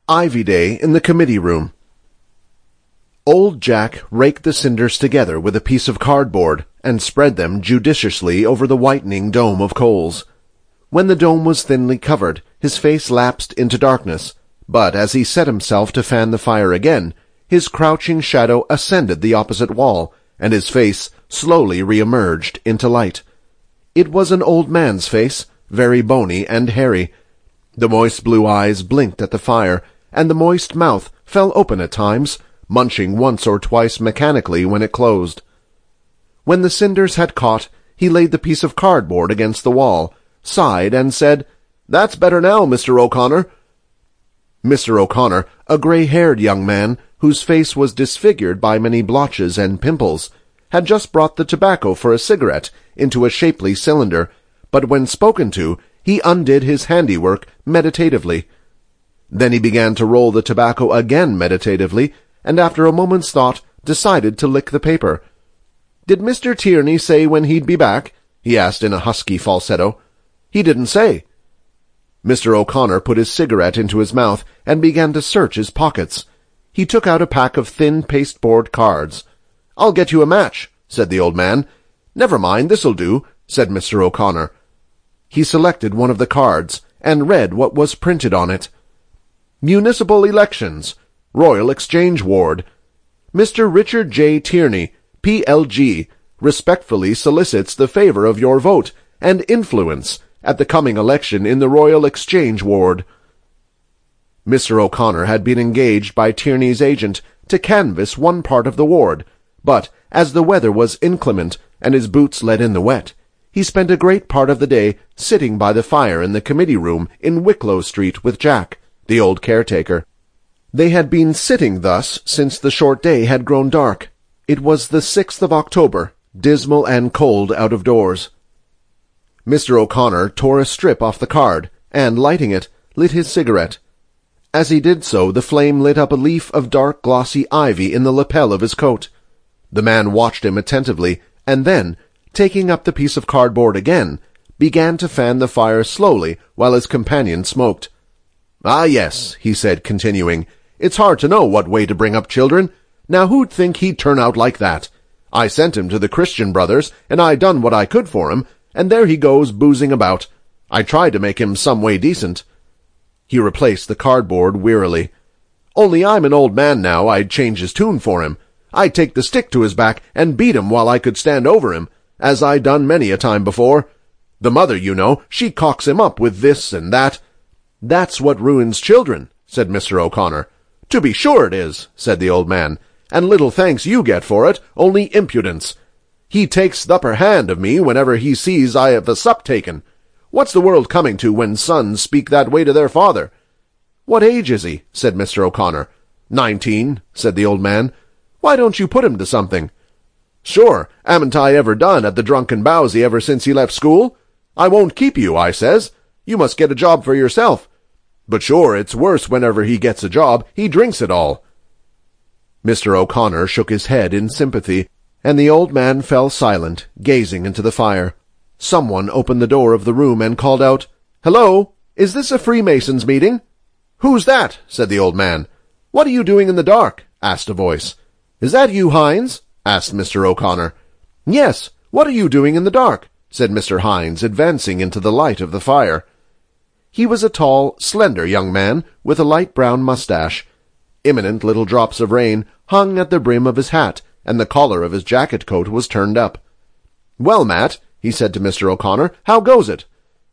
Ivy Day in the committee room. Old Jack raked the cinders together with a piece of cardboard and spread them judiciously over the whitening dome of coals. When the dome was thinly covered, his face lapsed into darkness, but as he set himself to fan the fire again, his crouching shadow ascended the opposite wall, and his face slowly re-emerged into light. It was an old man's face, very bony and hairy. The moist blue eyes blinked at the fire, and the moist mouth fell open at times, munching once or twice mechanically when it closed. When the cinders had caught, he laid the piece of cardboard against the wall, sighed, and said, "That's better now, Mr. O'Connor." Mr. O'Connor, a gray-haired young man, whose face was disfigured by many blotches and pimples, had just brought the tobacco for a cigarette into a shapely cylinder, but when spoken to, he undid his handiwork meditatively. Then he began to roll the tobacco again meditatively, and after a moment's thought decided to lick the paper. "Did Mr. Tierney say when he'd be back?" he asked in a husky falsetto. "He didn't say." Mr. O'Connor put his cigarette into his mouth and began to search his pockets. He took out a pack of thin pasteboard cards. "I'll get you a match," said the old man. "Never mind, this'll do," said Mr. O'Connor. He selected one of the cards and read what was printed on it. "Municipal Elections, Royal Exchange Ward. Mr. Richard J. Tierney, P.L.G., respectfully solicits the favor of your vote and influence at the coming election in the Royal Exchange Ward." Mr. O'Connor had been engaged by Tierney's agent to canvass one part of the ward, but as the weather was inclement and his boots let in the wet, he spent a great part of the day sitting by the fire in the committee room in Wicklow Street with Jack, the old caretaker. They had been sitting thus since the short day had grown dark. It was the 6th of October, dismal and cold out of doors. Mr. O'Connor tore a strip off the card, and, lighting it, lit his cigarette. As he did so, the flame lit up a leaf of dark glossy ivy in the lapel of his coat. The man watched him attentively, and then, taking up the piece of cardboard again, began to fan the fire slowly while his companion smoked. "Ah, yes," he said, continuing, "it's hard to know what way to bring up children. Now who'd think he'd turn out like that? I sent him to the Christian Brothers, and I done what I could for him, and there he goes boozing about. I tried to make him some way decent." He replaced the cardboard wearily. "Only I'm an old man now, I'd change his tune for him. I'd take the stick to his back and beat him while I could stand over him, as I done many a time before. The mother, you know, she cocks him up with this and that." "That's what ruins children," said Mr. O'Connor. "To be sure it is," said the old man, "and little thanks you get for it, only impudence. He takes the upper hand of me whenever he sees I have the sup taken. What's the world coming to when sons speak that way to their father?" "What age is he?" said Mr. O'Connor. 19, said the old man. "Why don't you put him to something?" "Sure, haven't I ever done at the Drunken Bowsy ever since he left school? I won't keep you, I says. You must get a job for yourself. But sure, it's worse whenever he gets a job, he drinks it all." Mr. O'Connor shook his head in sympathy, and the old man fell silent, gazing into the fire. Someone opened the door of the room and called out, "Hello, is this a Freemasons' meeting?" "Who's that?" said the old man. "What are you doing in the dark?" asked a voice. "Is that you, Hines?" asked Mr. O'Connor. "Yes, what are you doing in the dark?" said Mr. Hines, advancing into the light of the fire. He was a tall, slender young man with a light brown mustache. Imminent little drops of rain hung at the brim of his hat, and the collar of his jacket-coat was turned up. "Well, Matt," he said to Mr. O'Connor, "how goes it?"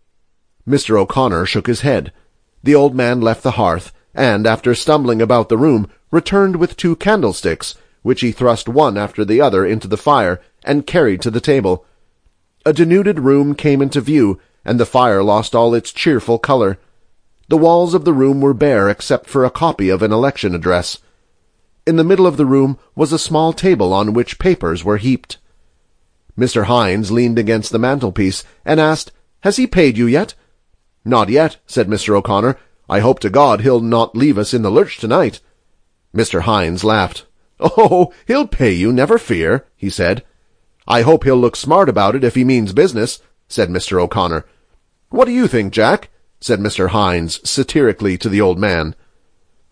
Mr. O'Connor shook his head. The old man left the hearth, and, after stumbling about the room, returned with 2 candlesticks, which he thrust one after the other into the fire and carried to the table. A denuded room came into view, and the fire lost all its cheerful color. The walls of the room were bare except for a copy of an election address. In the middle of the room was a small table on which papers were heaped. Mr. Hines leaned against the mantelpiece and asked, "Has he paid you yet?" "Not yet," said Mr. O'Connor. "I hope to God he'll not leave us in the lurch tonight." Mr. Hines laughed. "Oh, he'll pay you, never fear," he said. "I hope he'll look smart about it if he means business," said Mr. O'Connor. "What do you think, Jack?" said Mr. Hines satirically to the old man.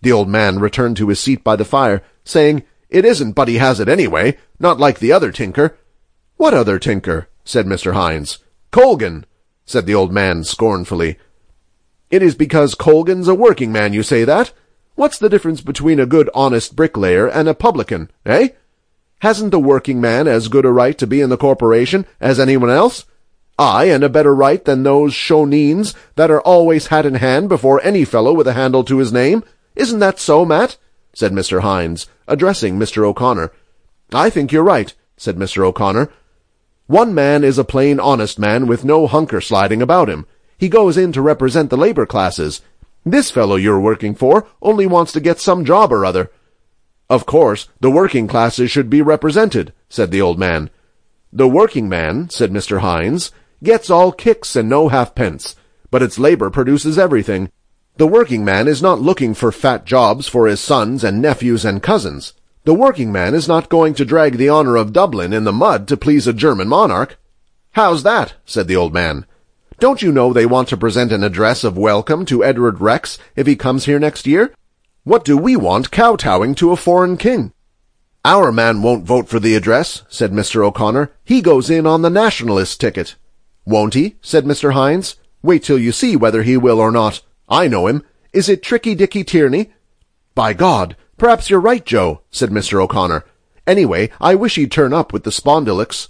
The old man returned to his seat by the fire, saying, "It isn't but he has it anyway, not like the other tinker." "What other tinker?" said Mr. Hynes. "Colgan," said the old man scornfully. "It is because Colgan's a working man you say that? What's the difference between a good honest bricklayer and a publican, eh? Hasn't the working man as good a right to be in the corporation as anyone else? Aye, and a better right than those shonneens that are always hat in hand before any fellow with a handle to his name. Isn't that so, Matt?" said Mr. Hynes, addressing Mr. O'Connor. "I think you're right," said Mr. O'Connor. "One man is a plain honest man with no hunker-sliding about him. He goes in to represent the labor classes. This fellow you're working for only wants to get some job or other." "Of course, the working classes should be represented," said the old man. "The working man," said Mr. Hynes, "gets all kicks and no halfpence, but its labor produces everything. The working man is not looking for fat jobs for his sons and nephews and cousins. The working man is not going to drag the honor of Dublin in the mud to please a German monarch." "How's that?" said the old man. "Don't you know they want to present an address of welcome to Edward Rex if he comes here next year? What do we want kowtowing to a foreign king?" "Our man won't vote for the address," said Mr. O'Connor. "He goes in on the nationalist ticket." "Won't he?" said Mr. Hynes. "Wait till you see whether he will or not. I know him. Is it Tricky Dicky Tierney?" "By God, perhaps you're right, Joe," said Mr. O'Connor. "Anyway, I wish he'd turn up with the spondylics."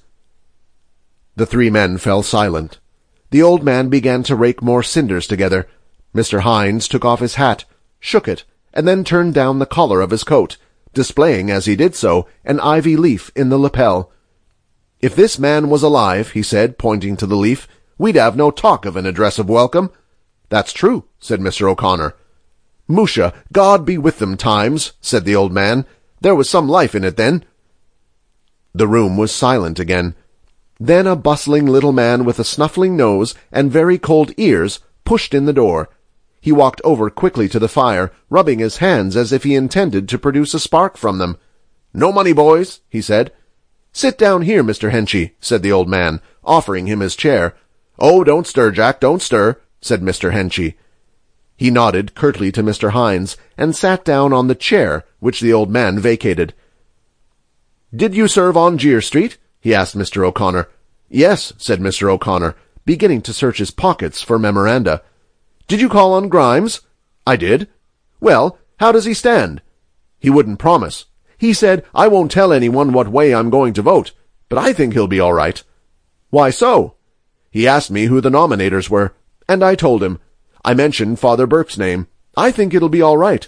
The three men fell silent. The old man began to rake more cinders together. Mr. Hynes took off his hat, shook it, and then turned down the collar of his coat, displaying as he did so an ivy leaf in the lapel. "If this man was alive," he said, pointing to the leaf, "we'd have no talk of an address of welcome." "That's true," said Mr. O'Connor. "Musha, God be with them times," said the old man. "There was some life in it then." The room was silent again. Then a bustling little man with a snuffling nose and very cold ears pushed in the door. He walked over quickly to the fire, rubbing his hands as if he intended to produce a spark from them. "No money, boys," he said. "Sit down here, Mr. Henchy," said the old man, offering him his chair. "Oh, don't stir, Jack, don't stir," said Mr. Henchy. He nodded curtly to Mr. Hynes, and sat down on the chair which the old man vacated. "Did you serve on Jeer Street?" he asked Mr. O'Connor. "Yes," said Mr. O'Connor, beginning to search his pockets for memoranda. "Did you call on Grimes?" "I did." "Well, how does he stand?" "He wouldn't promise. He said, 'I won't tell anyone what way I'm going to vote, but I think he'll be all right.'" "Why so?" "He asked me who the nominators were, and I told him. I mentioned Father Burke's name. I think it'll be all right."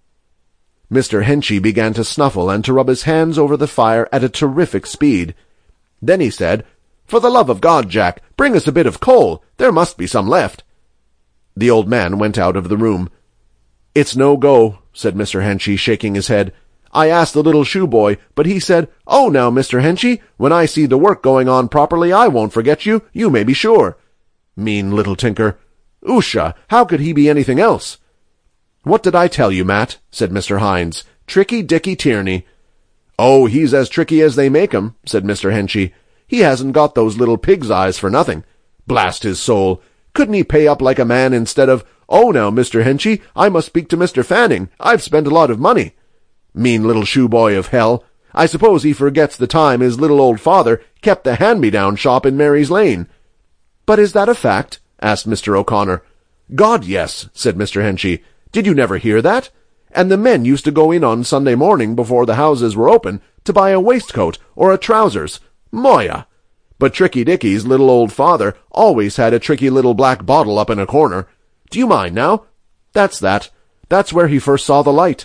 Mr. Henchy began to snuffle and to rub his hands over the fire at a terrific speed. Then he said, "For the love of God, Jack, bring us a bit of coal. There must be some left." The old man went out of the room. "It's no go," said Mr. Henchy, shaking his head. "I asked the little shoeboy, but he said, 'Oh, now, Mr. Henchy, when I see the work going on properly, I won't forget you, you may be sure.' Mean little tinker. Usha, how could he be anything else?" "What did I tell you, Matt?" said Mr. Hynes. "Tricky Dicky Tierney." "Oh, he's as tricky as they make 'em," said Mr. Henchy. "He hasn't got those little pig's eyes for nothing. Blast his soul! Couldn't he pay up like a man instead of, 'Oh, now, Mr. Henchy, I must speak to Mr. Fanning. I've spent a lot of money.' Mean little shoeboy of hell. I suppose he forgets the time his little old father kept the hand-me-down shop in Mary's Lane." "But is that a fact?" asked Mr. O'Connor. "God, yes," said Mr. Henchy. "Did you never hear that? And the men used to go in on Sunday morning before the houses were open to buy a waistcoat or a trousers. Moya! But Tricky Dicky's little old father always had a tricky little black bottle up in a corner. Do you mind now? That's that. That's where he first saw the light."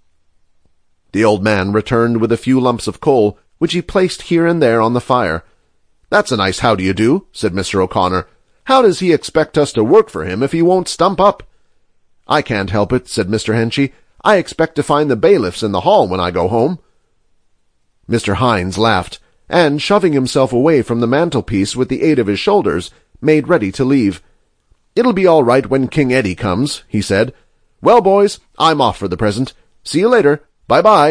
The old man returned with a few lumps of coal, which he placed here and there on the fire. "That's a nice how do you do," said Mr. O'Connor. "How does he expect us to work for him if he won't stump up?" "I can't help it," said Mr. Henchy. "I expect to find the bailiffs in the hall when I go home." Mr. Hynes laughed, and, shoving himself away from the mantelpiece with the aid of his shoulders, made ready to leave. "It'll be all right when King Eddie comes," he said. "Well, boys, I'm off for the present. See you later. Bye-bye."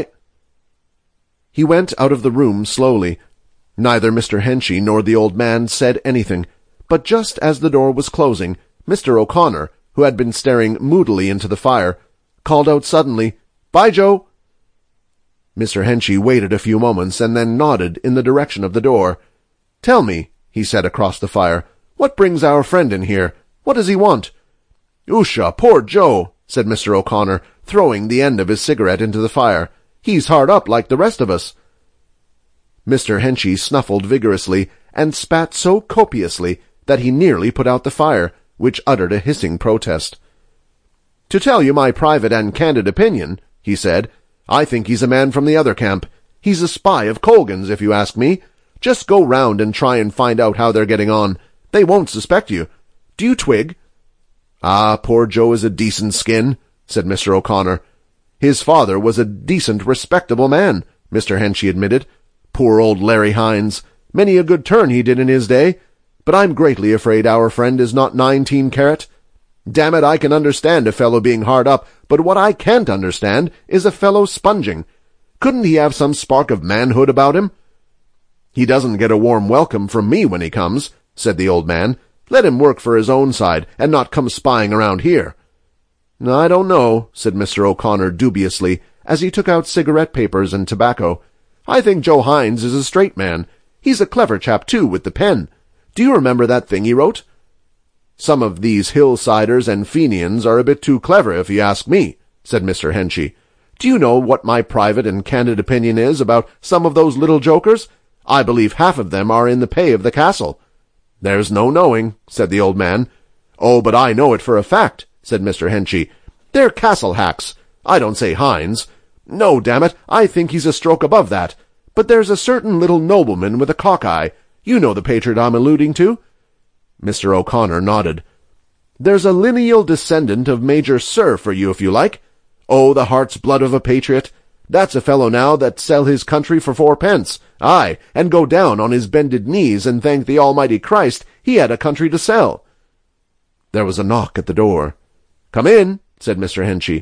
He went out of the room slowly. Neither Mr. Henchy nor the old man said anything, but just as the door was closing, Mr. O'Connor, who had been staring moodily into the fire, called out suddenly, "Bye, Joe!" Mr. Henchy waited a few moments and then nodded in the direction of the door. "Tell me," he said across the fire, "what brings our friend in here? What does he want?" "Usha, poor Joe," said Mr. O'Connor, throwing the end of his cigarette into the fire. "He's hard up like the rest of us." Mr. Henchy snuffled vigorously and spat so copiously that he nearly put out the fire, which uttered a hissing protest. "To tell you my private and candid opinion," he said, "I think he's a man from the other camp. He's a spy of Colgan's, if you ask me. Just go round and try and find out how they're getting on. They won't suspect you. Do you twig?" "Ah, poor Joe is a decent skin," said Mr. O'Connor. "His father was a decent, respectable man," Mr. Henchy admitted. "Poor old Larry Hines. Many a good turn he did in his day. But I'm greatly afraid our friend is not 19 carat. Damn it, I can understand a fellow being hard up, but what I can't understand is a fellow sponging. Couldn't he have some spark of manhood about him?" "He doesn't get a warm welcome from me when he comes," said the old man. "Let him work for his own side, and not come spying around here." "I don't know," said Mr. O'Connor dubiously, as he took out cigarette papers and tobacco. "I think Joe Hines is a straight man. He's a clever chap, too, with the pen. Do you remember that thing he wrote?" "Some of these hillsiders and Fenians are a bit too clever, if you ask me," said Mr. Henchy. "Do you know what my private and candid opinion is about some of those little jokers? I believe half of them are in the pay of the castle." "There's no knowing," said the old man. "Oh, but I know it for a fact," said Mr. Henchy. "They're castle hacks. I don't say Hines. No, damn it, I think he's a stroke above that. But there's a certain little nobleman with a cock-eye. You know the patriot I'm alluding to?" Mr. O'Connor nodded. "There's a lineal descendant of Major Sir for you, if you like. Oh, the heart's blood of a patriot. That's a fellow now that sell his country for 4 pence, aye, and go down on his bended knees and thank the Almighty Christ he had a country to sell." There was a knock at the door. "Come in," said Mr. Henchy.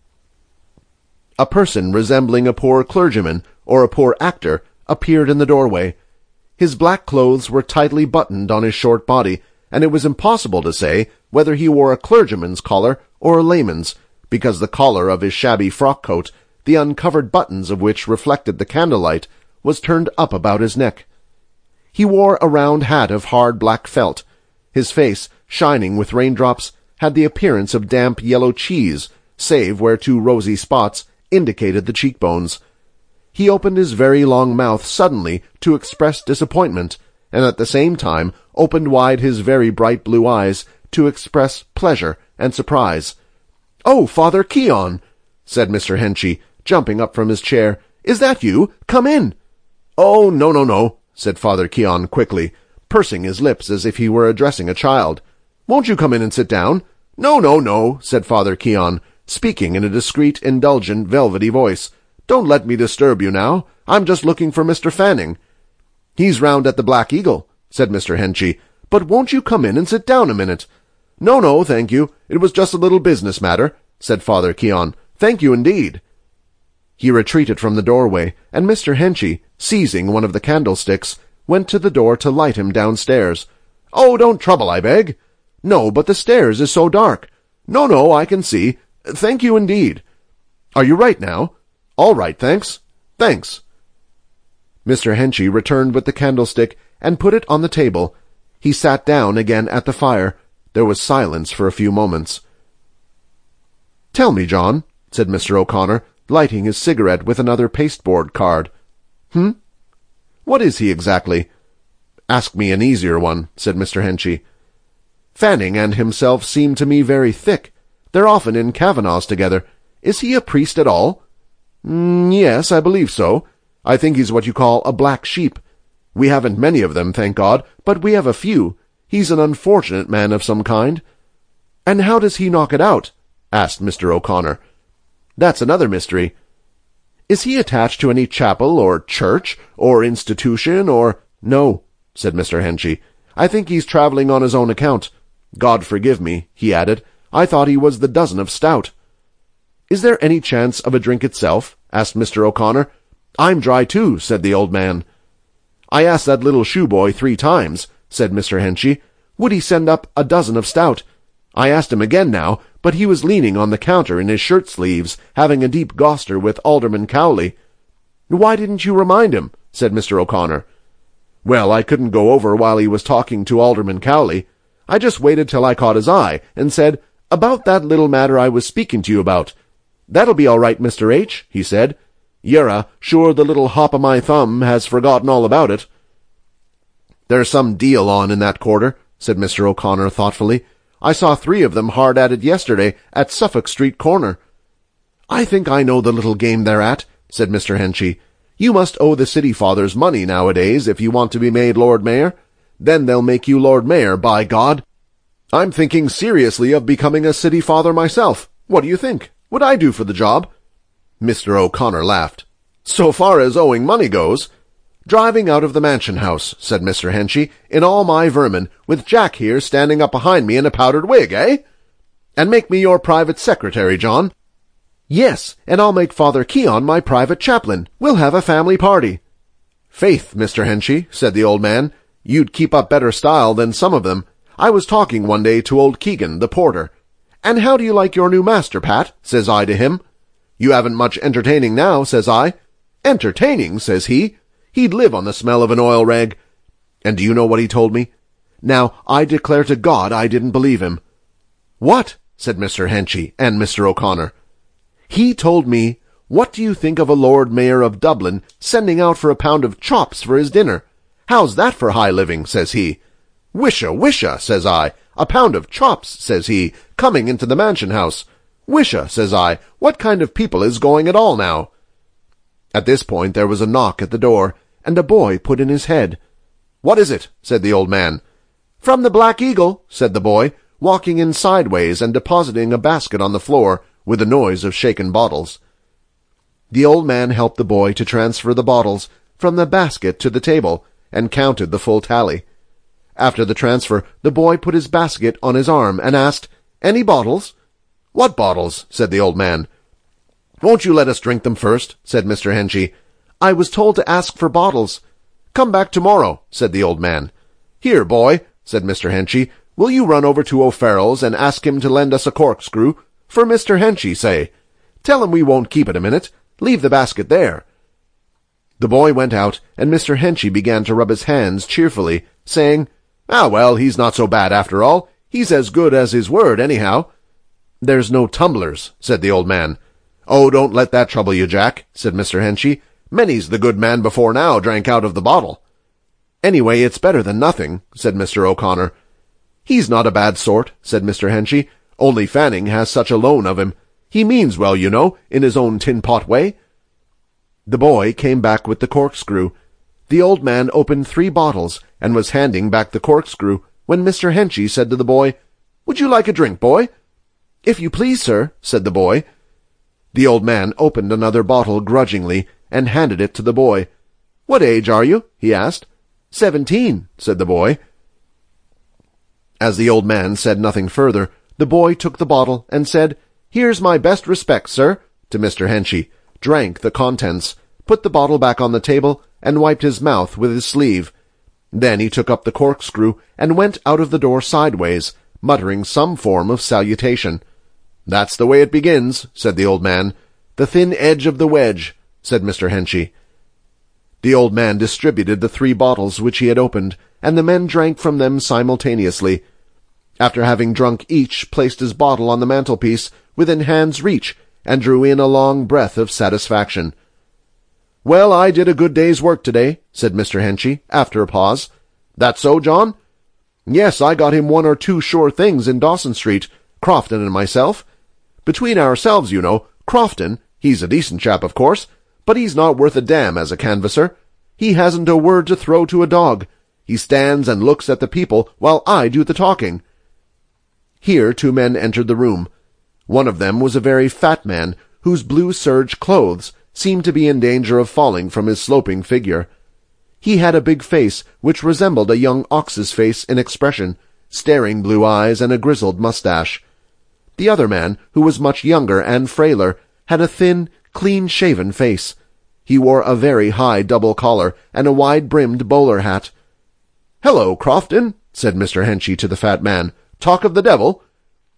A person resembling a poor clergyman or a poor actor appeared in the doorway. His black clothes were tightly buttoned on his short body, and it was impossible to say whether he wore a clergyman's collar or a layman's, because the collar of his shabby frock-coat, the uncovered buttons of which reflected the candlelight, was turned up about his neck. He wore a round hat of hard black felt. His face, shining with raindrops, had the appearance of damp yellow cheese, save where 2 rosy spots indicated the cheekbones. He opened his very long mouth suddenly to express disappointment, and at the same time opened wide his very bright blue eyes to express pleasure and surprise. "Oh, Father Keon," said Mr. Henchy, jumping up from his chair. "Is that you? Come in." "Oh, no," said Father Keon quickly, pursing his lips as if he were addressing a child. "Won't you come in and sit down?" No, said Father Keon, speaking in a discreet, indulgent, velvety voice. "Don't let me disturb you now. I'm just looking for Mr. Fanning." "He's round at the Black Eagle," said Mr. Henchy. "But won't you come in and sit down a minute?" No, thank you. It was just a little business matter," said Father Keon. "Thank you indeed." He retreated from the doorway, and Mr. Henchy, seizing one of the candlesticks, went to the door to light him downstairs. "Oh, don't trouble, I beg." "No, but the stairs is so dark." No, I can see. Thank you indeed." "Are you right now?" "All right, thanks." "Thanks." Mr. Henchy returned with the candlestick and put it on the table. He sat down again at the fire. There was silence for a few moments. "Tell me, John," said Mr. O'Connor, lighting his cigarette with another pasteboard card. "What is he exactly?" "Ask me an easier one," said Mr. Henchy. "Fanning and himself seem to me very thick. They're often in Kavanagh's together. Is he a priest at all?" "Yes, I believe so. I think he's what you call a black sheep. We haven't many of them, thank God, but we have a few. He's an unfortunate man of some kind." "And how does he knock it out?" asked Mr. O'Connor. "That's another mystery." "Is he attached to any chapel or church or institution or—" "No," said Mr. Henchy. "I think he's travelling on his own account. God forgive me," he added. "I thought he was the dozen of stout." "Is there any chance of a drink itself?" asked Mr. O'Connor. "I'm dry too," said the old man. "I asked that little shoeboy 3 times," said Mr. Henchy. "Would he send up a dozen of stout?" I asked him again now, but he was leaning on the counter in his shirt-sleeves, having a deep goster with Alderman Cowley. "Why didn't you remind him?" said Mr. O'Connor. "Well, I couldn't go over while he was talking to Alderman Cowley. I just waited till I caught his eye, and said, 'About that little matter I was speaking to you about.' 'That'll be all right, Mr. H.,' he said. 'Yurra, sure the little hop o' my thumb has forgotten all about it.'" "There's some deal on in that quarter," said Mr. O'Connor thoughtfully. "I saw 3 of them hard at it yesterday at Suffolk Street corner." "I think I know the little game they're at," said Mr. Henchy. "You must owe the city fathers money nowadays if you want to be made Lord Mayor. Then they'll make you Lord Mayor, by God. I'm thinking seriously of becoming a city father myself. What do you think? Would I do for the job?" Mr. O'Connor laughed. "So far as owing money goes—" "Driving out of the mansion house," said Mr. Henchy, "in all my vermin, with Jack here standing up behind me in a powdered wig, eh? And make me your private secretary, John." "Yes, and I'll make Father Keon my private chaplain. We'll have a family party." "Faith, Mr. Henchy," said the old man, "you'd keep up better style than some of them. I was talking one day to old Keegan, the porter. 'And how do you like your new master, Pat?' says I to him. 'You haven't much entertaining now,' says I. 'Entertaining?' says he. He'd live on the smell of an oil rag. And do you know what he told me? Now, I declare to God I didn't believe him." "What?" said Mr. Henchy and Mr. O'Connor. "He told me, 'What do you think of a Lord Mayor of Dublin sending out for a pound of chops for his dinner? How's that for high living?' says he. 'Wisha, wisha,' says I. 'A pound of chops,' says he, 'coming into the mansion house. Wisha,' says I, 'what kind of people is going at all now?'" At this point there was a knock at the door, and a boy put in his head. "What is it?" said the old man. "From the Black Eagle," said the boy, walking in sideways and depositing a basket on the floor with a noise of shaken bottles. The old man helped the boy to transfer the bottles from the basket to the table, and counted the full tally. After the transfer, the boy put his basket on his arm and asked, "Any bottles?" "What bottles?" said the old man. "Won't you let us drink them first?" said Mr. Henchy. "I was told to ask for bottles." "Come back tomorrow," said the old man. "Here, boy," said Mr. Henchy, "will you run over to O'Farrell's and ask him to lend us a corkscrew? For Mr. Henchy, say. Tell him we won't keep it a minute. Leave the basket there." The boy went out, and Mr. Henchy began to rub his hands cheerfully, saying, "Ah, well, he's not so bad after all. He's as good as his word, anyhow." "There's no tumblers," said the old man. "Oh, don't let that trouble you, Jack," said Mr. Henchy. "Many's the good man before now drank out of the bottle." "Anyway, it's better than nothing," said Mr. O'Connor. "He's not a bad sort," said Mr. Henchy. "Only Fanning has such a loan of him. He means well, you know, in his own tin-pot way." The boy came back with the corkscrew. The old man opened 3 bottles and was handing back the corkscrew when Mr. Henchy said to the boy, "Would you like a drink, boy?" "If you please, sir," said the boy. The old man opened another bottle grudgingly and handed it to the boy. "What age are you?" he asked. 17, said the boy. As the old man said nothing further, the boy took the bottle and said, "Here's my best respects, sir," to Mr. Henchy, drank the contents, put the bottle back on the table, and wiped his mouth with his sleeve. Then he took up the corkscrew and went out of the door sideways, muttering some form of salutation. "That's the way it begins," said the old man. "The thin edge of the wedge," said Mr. Henchy. The old man distributed the 3 bottles which he had opened, and the men drank from them simultaneously. After having drunk, each placed his bottle on the mantelpiece within hand's reach, and drew in a long breath of satisfaction. "Well, I did a good day's work today," said Mr. Henchy, after a pause. "That so, John?" "Yes, I got him 1 or 2 sure things in Dawson Street, Crofton and myself. Between ourselves, you know, Crofton, he's a decent chap, of course, but he's not worth a damn as a canvasser. He hasn't a word to throw to a dog. He stands and looks at the people while I do the talking." Here 2 men entered the room. One of them was a very fat man, whose blue serge clothes seemed to be in danger of falling from his sloping figure. He had a big face which resembled a young ox's face in expression, staring blue eyes and a grizzled mustache. The other man, who was much younger and frailer, had a thin, clean-shaven face. He wore a very high double collar and a wide-brimmed bowler hat. "Hello, Crofton," said Mr. Henchy to the fat man. "Talk of the devil?"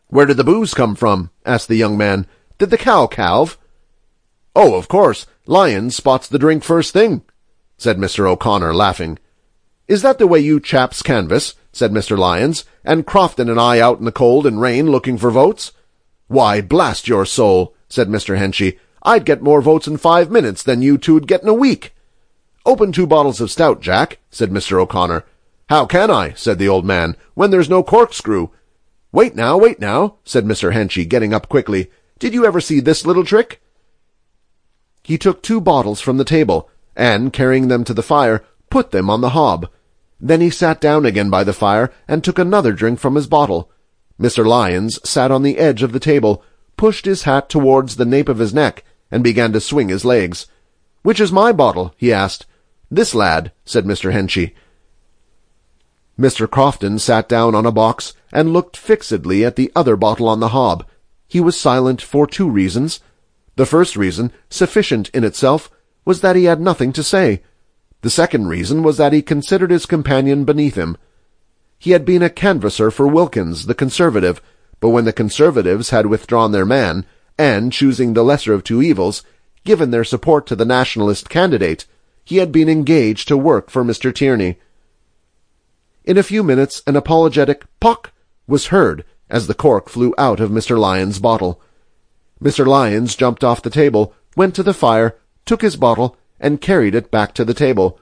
"Where did the booze come from?" asked the young man. "Did the cow calve?" "Oh, of course. Lyons spots the drink first thing," said Mr. O'Connor, laughing. "Is that the way you chaps canvass?" said Mr. Lyons, "and Crofton and I out in the cold and rain looking for votes?" "Why, blast your soul," said Mr. Henchy, "I'd get more votes in 5 minutes than you two'd get in a week." "Open 2 bottles of stout, Jack," said Mr. O'Connor. "How can I," said the old man, "when there's no corkscrew?" Wait now," said Mr. Henchy, getting up quickly. "Did you ever see this little trick?" He took 2 bottles from the table, and, carrying them to the fire, put them on the hob. Then he sat down again by the fire and took another drink from his bottle. Mr. Lyons sat on the edge of the table, pushed his hat towards the nape of his neck, and began to swing his legs. "Which is my bottle?" he asked. "This lad," said Mr. Henchy. Mr. Crofton sat down on a box and looked fixedly at the other bottle on the hob. He was silent for 2 reasons. The first reason, sufficient in itself, was that he had nothing to say. The second reason was that he considered his companion beneath him. He had been a canvasser for Wilkins, the Conservative, but when the Conservatives had withdrawn their man, and, choosing the lesser of 2 evils, given their support to the Nationalist candidate, he had been engaged to work for Mr. Tierney. In a few minutes an apologetic "pock" was heard as the cork flew out of Mr. Lyons' bottle. Mr. Lyons jumped off the table, went to the fire, took his bottle, and carried it back to the table.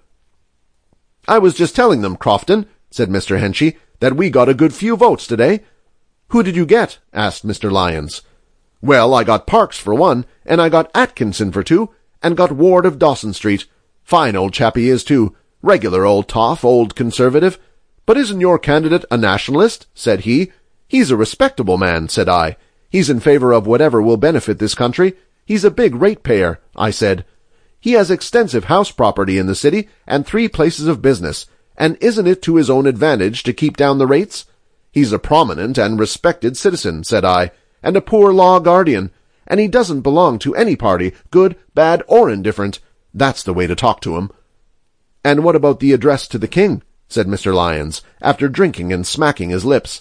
"I was just telling them, Crofton," said Mr. Henchy, "that we got a good few votes today." "Who did you get?" asked Mr. Lyons. "Well, I got Parkes for 1, and I got Atkinson for 2, and got Ward of Dawson Street. Fine old chap he is, too. Regular old toff, old Conservative. But isn't your candidate a Nationalist?" said he. "He's a respectable man," said I. "He's in favor of whatever will benefit this country. He's a big ratepayer," I said. "He has extensive house property in the city and 3 places of business, and isn't it to his own advantage to keep down the rates? He's a prominent and respected citizen," said I, "and a poor law guardian, and he doesn't belong to any party, good, bad, or indifferent. That's the way to talk to him." "And what about the address to the king?" said Mr. Lyons, after drinking and smacking his lips.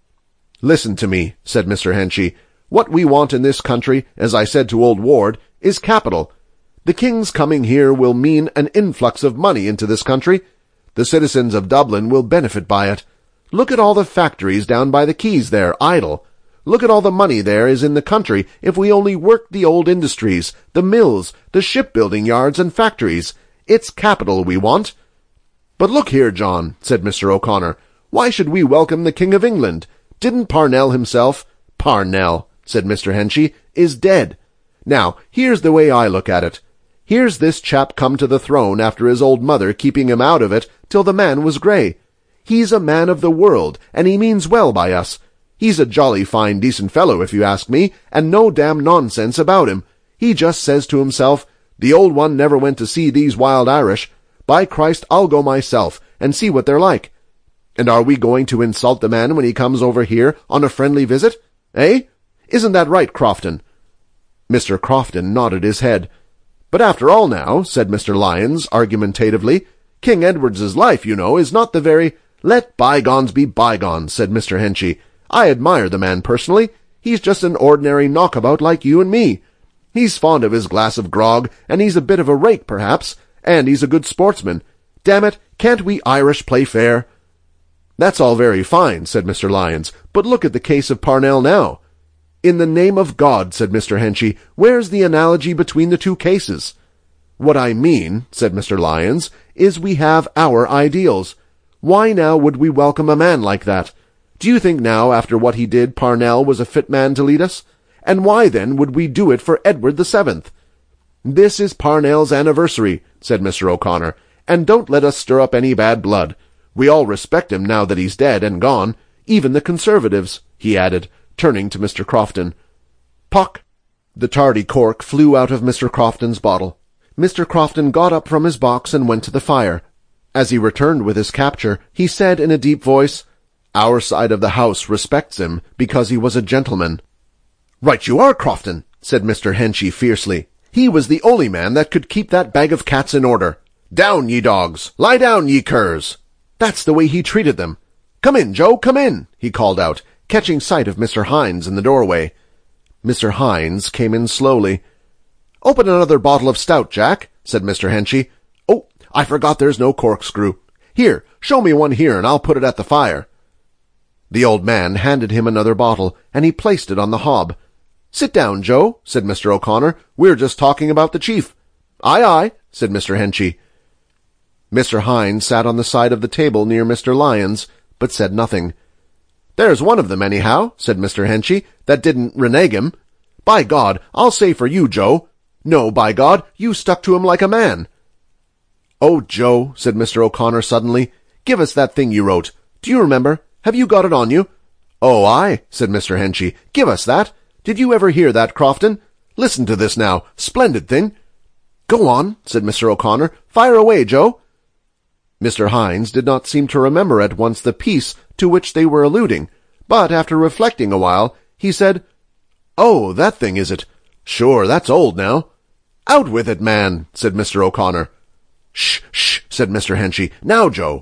"Listen to me," said Mr. Henchy. "What we want in this country, as I said to old Ward, is capital. The king's coming here will mean an influx of money into this country. The citizens of Dublin will benefit by it. Look at all the factories down by the quays there, idle. Look at all the money there is in the country if we only worked the old industries, the mills, the shipbuilding yards and factories. It's capital we want." "But look here, John," said Mr. O'Connor, "why should we welcome the King of England? Didn't Parnell himself—" "Parnell," said Mr. Henchy, "is dead. Now, here's the way I look at it. Here's this chap come to the throne after his old mother keeping him out of it till the man was grey. He's a man of the world, and he means well by us. He's a jolly fine decent fellow, if you ask me, and no damn nonsense about him. He just says to himself, 'The old one never went to see these wild Irish. By Christ, I'll go myself, and see what they're like.' And are we going to insult the man when he comes over here on a friendly visit? Eh? Isn't that right, Crofton?" Mr. Crofton nodded his head. "But after all now," said Mr. Lyons argumentatively, "King Edward's life, you know, is not the very—" "Let bygones be bygones," said Mr. Henchy. "I admire the man personally. He's just an ordinary knockabout like you and me. He's fond of his glass of grog, and he's a bit of a rake, perhaps, and he's a good sportsman. Damn it, can't we Irish play fair?" "That's all very fine," said Mr. Lyons, "but look at the case of Parnell now." "In the name of God," said Mr. Henchy, "where's the analogy between the 2 cases?" "What I mean," said Mr. Lyons, "is we have our ideals. Why now would we welcome a man like that? Do you think now, after what he did, Parnell was a fit man to lead us? And why then would we do it for Edward the 7th? "This is Parnell's anniversary," said Mr. O'Connor, "and don't let us stir up any bad blood. We all respect him now that he's dead and gone, even the Conservatives," he added, turning to Mr. Crofton. "Pock!" The tardy cork flew out of Mr. Crofton's bottle. Mr. Crofton got up from his box and went to the fire. As he returned with his capture, he said in a deep voice, "Our side of the house respects him because he was a gentleman." "Right you are, Crofton," said Mr. Henchy fiercely. "He was the only man that could keep that bag of cats in order. Down, ye dogs! Lie down, ye curs!" That's the way he treated them. "Come in, Joe, come in," he called out, catching sight of Mr. Hynes in the doorway. Mr. Hynes came in slowly. "Open another bottle of stout, Jack," said Mr. Henchy. "Oh, I forgot there's no corkscrew. Here, show me one here, and I'll put it at the fire." The old man handed him another bottle, and he placed it on the hob. "Sit down, Joe," said Mr. O'Connor. "We're just talking about the chief." "Aye, aye," said Mr. Henchy. Mr. Hynes sat on the side of the table near Mr. Lyons, but said nothing. "There's one of them, anyhow," said Mr. Henchy, "that didn't renege him. By God, I'll say for you, Joe. No, by God, you stuck to him like a man." "Oh, Joe," said Mr. O'Connor suddenly, "give us that thing you wrote. Do you remember? Have you got it on you?" "Oh, aye," said Mr. Henchy. "Give us that. Did you ever hear that, Crofton? Listen to this now. Splendid thing." "Go on," said Mr. O'Connor. "Fire away, Joe." Mr. Hynes did not seem to remember at once the piece to which they were alluding, but after reflecting a while, he said, "Oh, that thing, is it? Sure, that's old now." "Out with it, man," said Mr. O'Connor. "Shh, shh," said Mr. Henchy. "Now, Joe."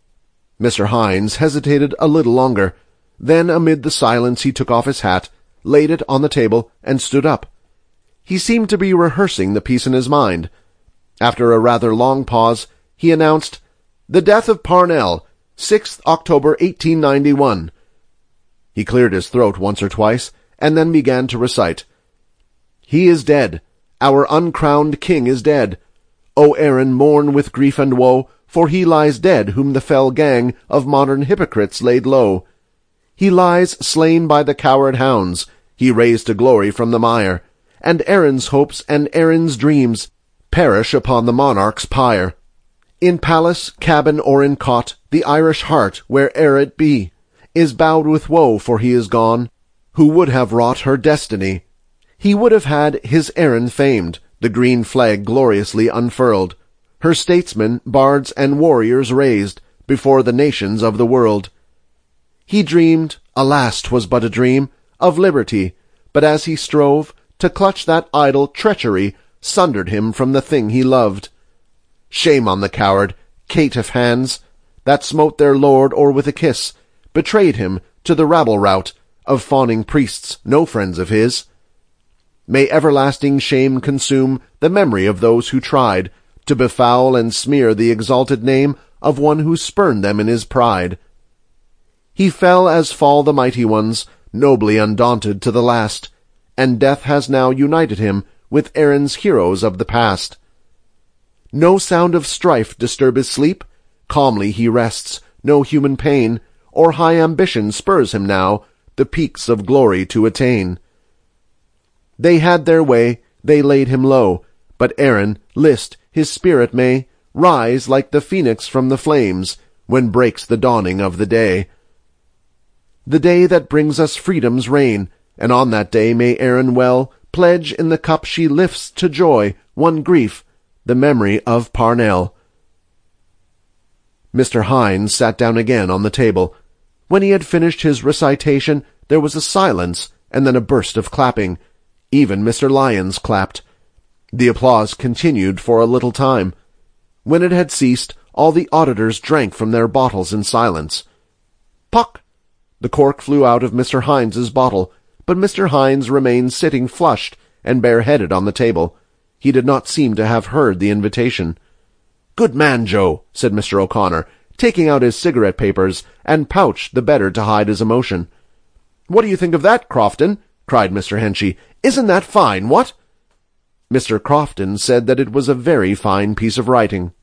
Mr. Hynes hesitated a little longer. Then, amid the silence, he took off his hat, laid it on the table, and stood up. He seemed to be rehearsing the piece in his mind. After a rather long pause, he announced, "The death of Parnell, 6th October 1891. He cleared his throat once or twice, and then began to recite. "He is dead. Our uncrowned king is dead. O Erin, mourn with grief and woe, for he lies dead whom the fell gang of modern hypocrites laid low. He lies slain by the coward hounds, he raised to glory from the mire, and Erin's hopes and Erin's dreams perish upon the monarch's pyre. In palace, cabin, or in cot, the Irish heart, where'er it be, is bowed with woe, for he is gone, who would have wrought her destiny. He would have had his Erin famed, the green flag gloriously unfurled, her statesmen, bards, and warriors raised before the nations of the world. He dreamed, alas, 'twas but a dream, of liberty, but as he strove to clutch that idle treachery sundered him from the thing he loved. Shame on the coward, caitiff hands, that smote their lord or with a kiss, betrayed him to the rabble-rout of fawning priests, no friends of his. May everlasting shame consume the memory of those who tried to befoul and smear the exalted name of one who spurned them in his pride. He fell as fall the mighty ones, nobly undaunted to the last, and death has now united him with Erin's heroes of the past. No sound of strife disturb his sleep, calmly he rests, no human pain or high ambition spurs him now the peaks of glory to attain. They had their way, they laid him low, but Erin, list, his spirit may rise like the phoenix from the flames when breaks the dawning of the day. The day that brings us freedom's reign, and on that day may Erin well pledge in the cup she lifts to joy one grief, the memory of Parnell. Mr. Hynes sat down again on the table. When he had finished his recitation, there was a silence, and then a burst of clapping. Even Mr. Lyons clapped. The applause continued for a little time. When it had ceased, all the auditors drank from their bottles in silence. Puck! The cork flew out of Mr. Hynes's bottle, but Mr. Hynes remained sitting flushed and bareheaded on the table. He did not seem to have heard the invitation. "Good man, Joe," said Mr. O'Connor, taking out his cigarette papers and pouch the better to hide his emotion. "What do you think of that, Crofton?" cried Mr. Henchy. "Isn't that fine, what?" Mr. Crofton said that it was a very fine piece of writing.